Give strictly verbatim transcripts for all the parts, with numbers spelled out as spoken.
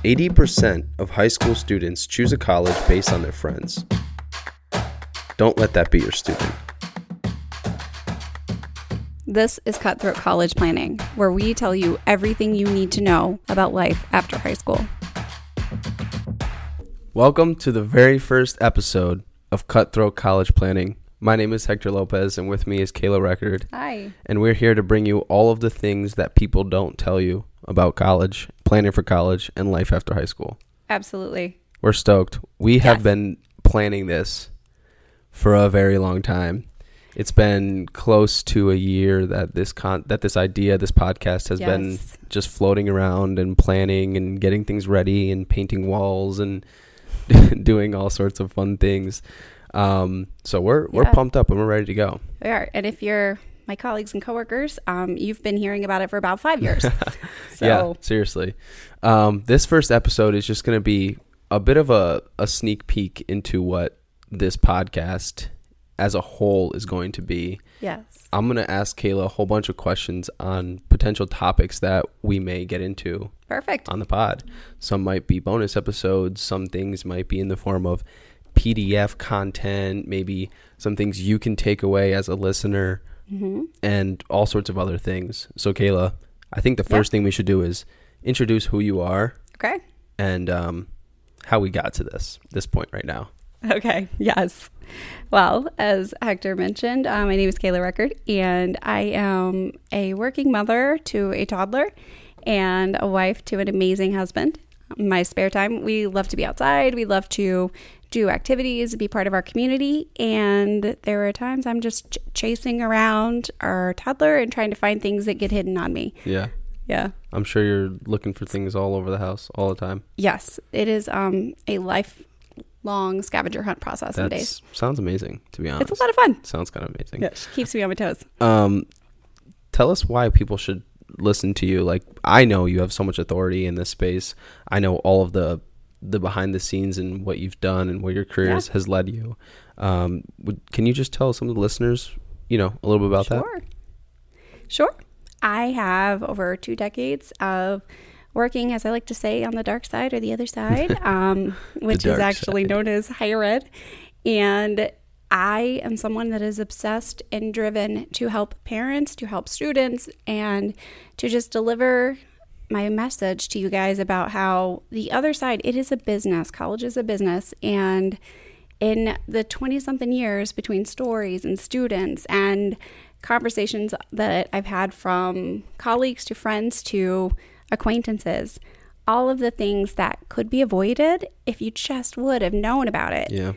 eighty percent of high school students choose a college based on their friends. Don't let that be your student. This is Cutthroat College Planning, where we tell you everything you need to know about life after high school. Welcome to the very first episode of Cutthroat College Planning. My name is Hector Lopez, and with me is Kayla Record. Hi. And we're here to bring you all of the things that people don't tell you about college, planning for college, and life after high school. Absolutely. We're stoked. We have Yes. been planning this for a very long time. It's been close to a year that this con- that this idea, this podcast has Yes. been just floating around and planning and getting things ready and painting walls and doing all sorts of fun things. Um, so we're we're Yeah. pumped up and we're ready to go. We are. And if you're my colleagues and coworkers, um, you've been hearing about it for about five years. So Yeah, seriously. Um, this first episode is just going to be a bit of a, a sneak peek into what this podcast as a whole is going to be. yes. I'm going to ask Kayla a whole bunch of questions on potential topics that we may get into Perfect. on the pod. Some might be bonus episodes. Some things might be in the form of P D F content, maybe some things you can take away as a listener, Mm-hmm. and all sorts of other things. So Kayla, I think the first thing we should do is introduce who you are Okay. and um, how we got to this this point right now. Okay. Yes. Well, as Hector mentioned, uh, my name is Kayla Record, and I am a working mother to a toddler and a wife to an amazing husband. In my spare time, we love to be outside. We love to do activities, be part of our community. And there are times I'm just ch- chasing around our toddler and trying to find things that get hidden on me. Yeah. Yeah. I'm sure you're looking for things all over the house all the time. Yes. It is um, a lifelong scavenger hunt process some That days. sounds amazing, to be honest. It's a lot of fun. Sounds kind of amazing. Yeah, she keeps me on my toes. Um, tell us why people should listen to you. Like, I know you have so much authority in this space. I know all of the the behind the scenes and what you've done and where your career Yeah. has led you. Um, would, can you just tell some of the listeners, you know, a little bit about that? Sure. Sure. I have over two decades of working, as I like to say, on the dark side or the other side, um, which is dark actually side. known as higher ed. And I am someone that is obsessed and driven to help parents, to help students, and to just deliver my message to you guys about how the other side, it is a business. College is a business. And in the twenty-something years between stories and students and conversations that I've had from colleagues to friends to acquaintances, all of the things that could be avoided if you just would have known about it. Yeah.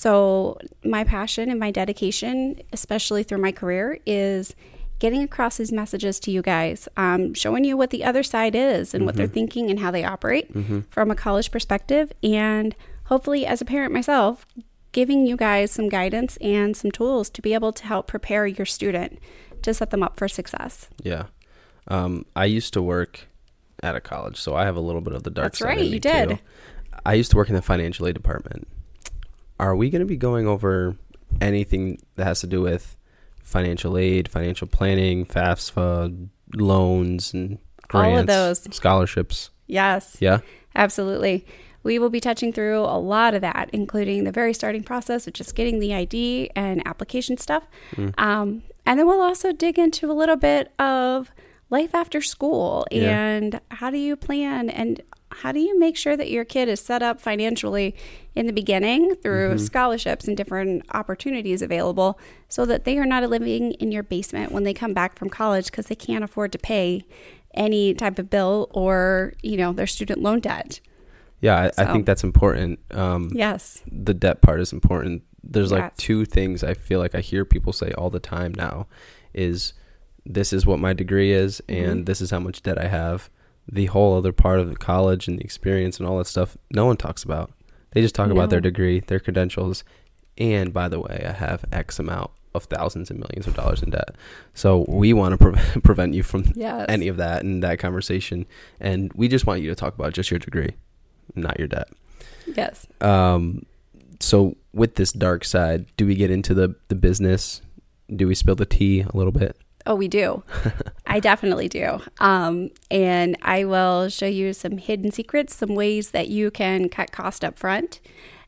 So my passion and my dedication, especially through my career, is getting across these messages to you guys, um, showing you what the other side is and what they're thinking and how they operate from a college perspective. And hopefully, as a parent myself, giving you guys some guidance and some tools to be able to help prepare your student to set them up for success. Yeah. Um, I used to work at a college, so I have a little bit of the dark That's side right, in me you did. too. I used to work in the financial aid department. Are we going to be going over anything that has to do with financial aid, financial planning, FAFSA, loans, and grants, All of those. scholarships? Yes. Yeah. Absolutely. We will be touching through a lot of that, including the very starting process of just getting the I D and application stuff. Um, and then we'll also dig into a little bit of life after school Yeah. and how do you plan and how do you make sure that your kid is set up financially in the beginning through scholarships and different opportunities available so that they are not living in your basement when they come back from college because they can't afford to pay any type of bill or, you know, their student loan debt. Yeah, I, I So- think that's important. Um, Yes. the debt part is important. There's like Yes. two things I feel like I hear people say all the time now is this is what my degree is and Mhm. this is how much debt I have. The whole other part of the college and the experience and all that stuff, no one talks about. They just talk about their No. degree, their credentials, and by the way, I have X amount of thousands and millions of dollars in debt. So we want to pre- prevent you from Yes. any of that in that conversation. And we just want you to talk about just your degree, not your debt. Yes. Um, so with this dark side, do we get into the, the business? Do we spill the tea a little bit? Oh, we do. I definitely do. Um, and I will show you some hidden secrets, some ways that you can cut cost up front,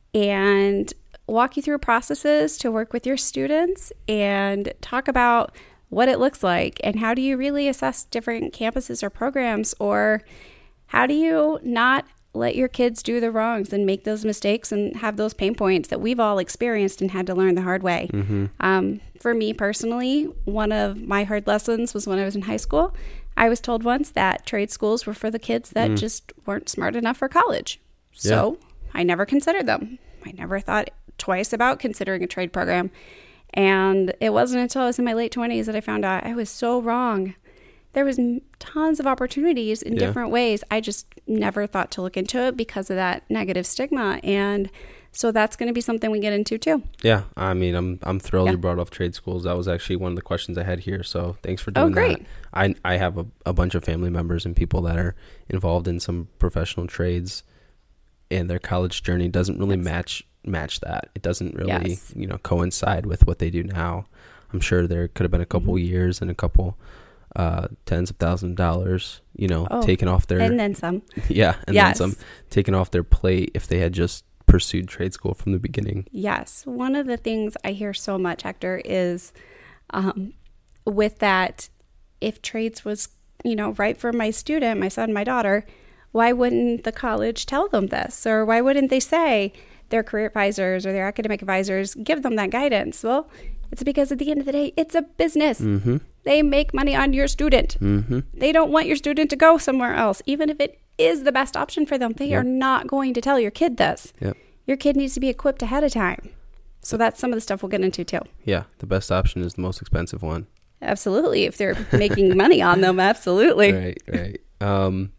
and walk you through processes to work with your students and talk about what it looks like and how do you really assess different campuses or programs, or how do you not let your kids do the wrongs and make those mistakes and have those pain points that we've all experienced and had to learn the hard way. Mm-hmm. Um, for me personally, one of my hard lessons was when I was in high school. I was told once that trade schools were for the kids that mm. just weren't smart enough for college. So yeah. I never considered them. I never thought twice about considering a trade program. And it wasn't until I was in my late twenties that I found out I was so wrong. There was tons of opportunities in yeah. different ways. I just never thought to look into it because of that negative stigma. And so that's going to be something we get into too. Yeah. I mean, I'm I'm thrilled yeah. you brought up trade schools. That was actually one of the questions I had here. So thanks for doing oh, great. that. I, I have a, a bunch of family members and people that are involved in some professional trades, and their college journey doesn't really yes. match match that. It doesn't really, yes. you know, coincide with what they do now. I'm sure there could have been a couple mm-hmm. years and a couple uh tens of thousands of dollars, you know, oh, taken off their and then some. Yeah, and yes. then some taken off their plate if they had just pursued trade school from the beginning. Yes. One of the things I hear so much, Hector, is um with that, if trades was, you know, right for my student, my son, my daughter, why wouldn't the college tell them this? Or why wouldn't they say their career advisors or their academic advisors give them that guidance? Well, it's because at the end of the day, it's a business. Mm-hmm. They make money on your student. Mm-hmm. They don't want your student to go somewhere else. Even if it is the best option for them, they yep. are not going to tell your kid this. Yep. Your kid needs to be equipped ahead of time. So that's some of the stuff we'll get into too. Yeah, the best option is the most expensive one. Absolutely. If they're making money on them, absolutely. Right, right. Um,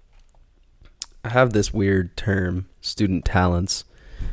I have this weird term, student talents,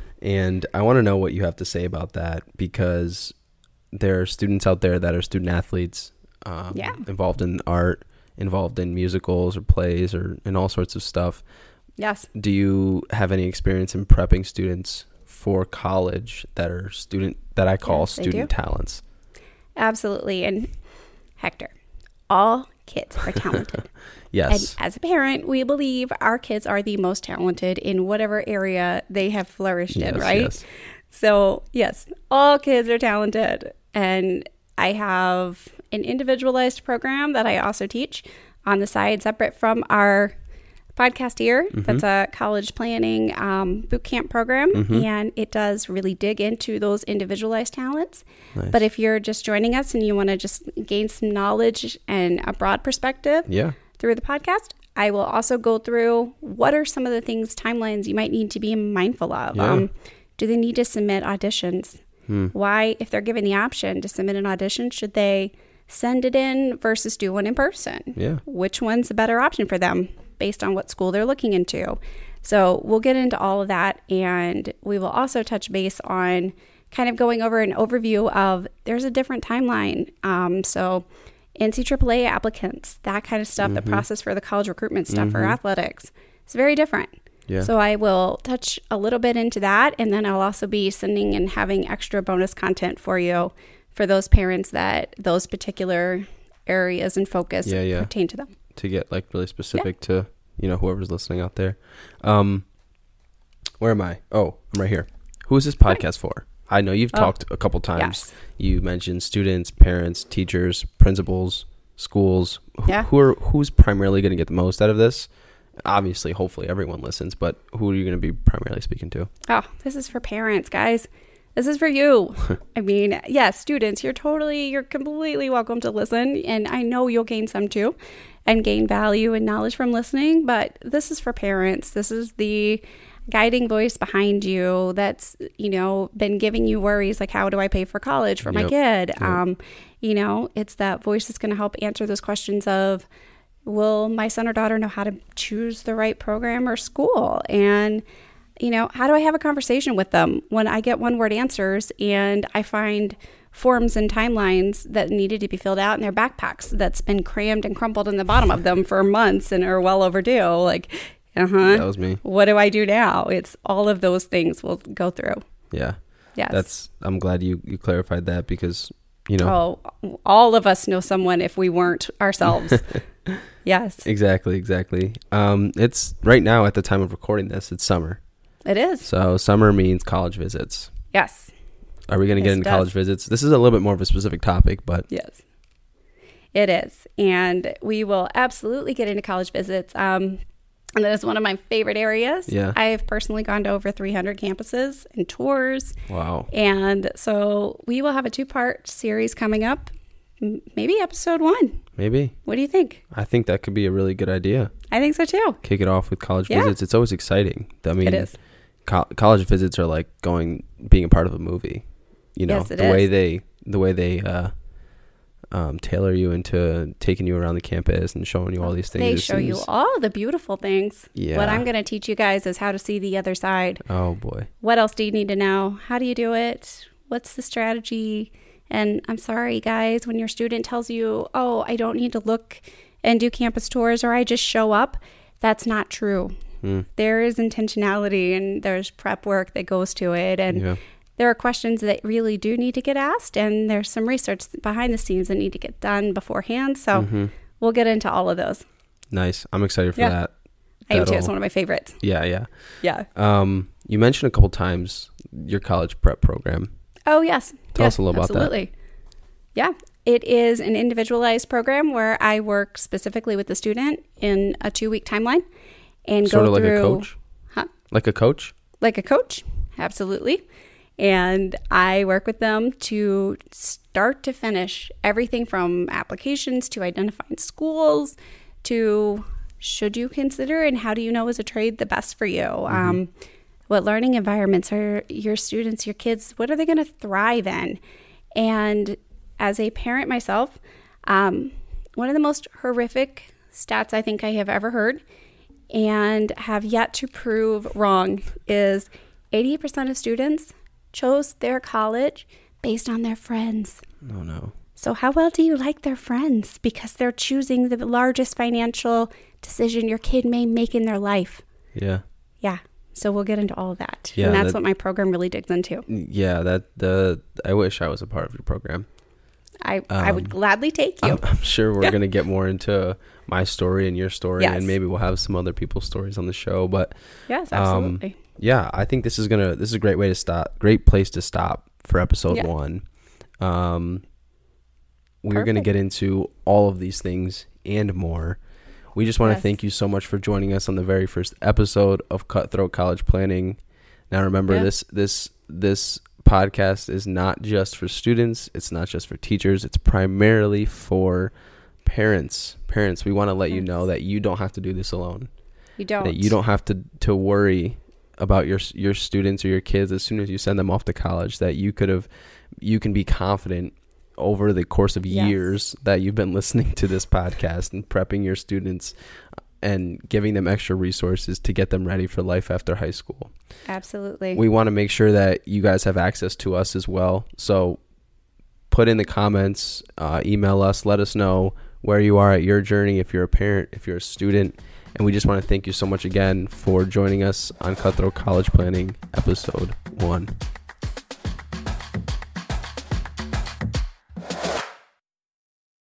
and I want to know what you have to say about that, because there are students out there that are student athletes, um, yeah. involved in art, involved in musicals or plays or in all sorts of stuff. Yes. Do you have any experience in prepping students for college that are student, that I call yes, student talents? Absolutely. And Hector, all kids are talented. Yes. And as a parent, we believe our kids are the most talented in whatever area they have flourished yes, in, right? Yes. So yes, all kids are talented. And I have an individualized program that I also teach on the side, separate from our podcast here. Mm-hmm. That's a college planning um, boot camp program. Mm-hmm. And it does really dig into those individualized talents. Nice. But if you're just joining us and you want to just gain some knowledge and a broad perspective yeah. through the podcast, I will also go through what are some of the things, timelines you might need to be mindful of. Yeah. Um, do they need to submit auditions? Hmm. Why, if they're given the option to submit an audition, should they send it in versus do one in person? Yeah. Which one's a better option for them based on what school they're looking into? So we'll get into all of that, and we will also touch base on kind of going over an overview of there's a different timeline. Um, so N C triple A applicants, that kind of stuff, mm-hmm. the process for the college recruitment stuff mm-hmm. for athletics, it's very different. Yeah. So I will touch a little bit into that, and then I'll also be sending and having extra bonus content for you for those parents that those particular areas and focus yeah, yeah. pertain to them. To get like really specific yeah. to, you know, whoever's listening out there. Um, where am I? Oh, I'm right here. Who is this podcast right. for? I know you've oh, talked a couple times. Yes. You mentioned students, parents, teachers, principals, schools. Who, yeah. who are who's primarily going to get the most out of this? Obviously, hopefully everyone listens, but who are you going to be primarily speaking to? Oh, this is for parents, guys. This is for you. I mean, yes, students, you're totally, you're completely welcome to listen. And I know you'll gain some too and gain value and knowledge from listening. But this is for parents. This is the guiding voice behind you that's, you know, been giving you worries like, how do I pay for college for my yep. kid? Yep. Um, you know, it's that voice that's going to help answer those questions of, will my son or daughter know how to choose the right program or school? And, you know, how do I have a conversation with them when I get one word answers and I find forms and timelines that needed to be filled out in their backpacks that's been crammed and crumpled in the bottom of them for months and are well overdue? Like, uh-huh. That was me. What do I do now? It's all of those things we'll go through. Yeah. Yes. That's, I'm glad you, you clarified that, because You know, Oh, all of us know someone if we weren't ourselves. Yes, exactly, exactly. Um, it's right now at the time of recording this, it's summer. it is. So summer means college visits. Yes, Are we going to get Yes, it into does. college visits? This is a little bit more of a specific topic, but yes, it is. And we will absolutely get into college visits. Um, and that is one of my favorite areas. Yeah. I have personally gone to over three hundred campuses and tours. wow. And so we will have a two-part series coming up, m- maybe episode one. Maybe. What do you think? I think that could be a really good idea. I think so too. Kick it off with college Yeah. visits. It's always exciting. I mean, It is. co- college visits are like going, being a part of a movie. You know, Yes, it the way is. they, the way they, uh, um, tailor you into taking you around the campus and showing you all these things. They It show you seems- all the beautiful things. Yeah. What I'm going to teach you guys is how to see the other side. Oh boy. What else do you need to know? How do you do it? What's the strategy? And I'm sorry, guys, when your student tells you, oh, I don't need to look and do campus tours or I just show up, that's not true. Hmm. There is intentionality and there's prep work that goes to it. And Yeah. there are questions that really do need to get asked. And there's some research behind the scenes that need to get done beforehand. So Mm-hmm. we'll get into all of those. Nice. I'm excited for Yeah. that. I am too. It's That'll- one of my favorites. Yeah, yeah. Yeah. Um, you mentioned a couple times your college prep program. Oh, yes. Tell Yeah, us a little about that. absolutely. Yeah. It is an individualized program where I work specifically with the student in a two-week timeline and Sort go of like through a coach? Huh? Like a coach? Like a coach. Absolutely. And I work with them to start to finish everything from applications to identifying schools to should you consider and how do you know is a trade the best for you? Mm-hmm. Um, what learning environments are your students, your kids, what are they going to thrive in? And as a parent myself, um, one of the most horrific stats I think I have ever heard and have yet to prove wrong is eighty percent of students chose their college based on their friends. No, no. So how well do you like their friends? Because they're choosing the largest financial decision your kid may make in their life. Yeah. Yeah. So we'll get into all of that. Yeah, and that's that- what my program really digs into. Yeah, that the I wish I was a part of your program. I, I would Um, gladly take you. I'm, I'm sure we're Yeah. going to get more into my story and your story, Yes. and maybe we'll have some other people's stories on the show. But Yes, um, absolutely. yeah, I think this is gonna this is a great way to stop, great place to stop for episode Yeah. one. Um, we're going to Perfect. get into all of these things and more. We just want to Yes. thank you so much for joining us on the very first episode of Cutthroat College Planning. Now, remember Yeah. this this this podcast is not just for students. It's not just for teachers. It's primarily for parents. Parents, we want to let you know that you don't have to do this alone. You don't. That you don't have to to worry about your your students or your kids as soon as you send them off to college. That you could have, you can be confident over the course of Yes. years that you've been listening to this podcast and prepping your students and giving them extra resources to get them ready for life after high school. Absolutely. We want to make sure that you guys have access to us as well. So put in the comments, uh, email us, let us know where you are at your journey, if you're a parent, if you're a student. And we just want to thank you so much again for joining us on Cutthroat College Planning, episode one.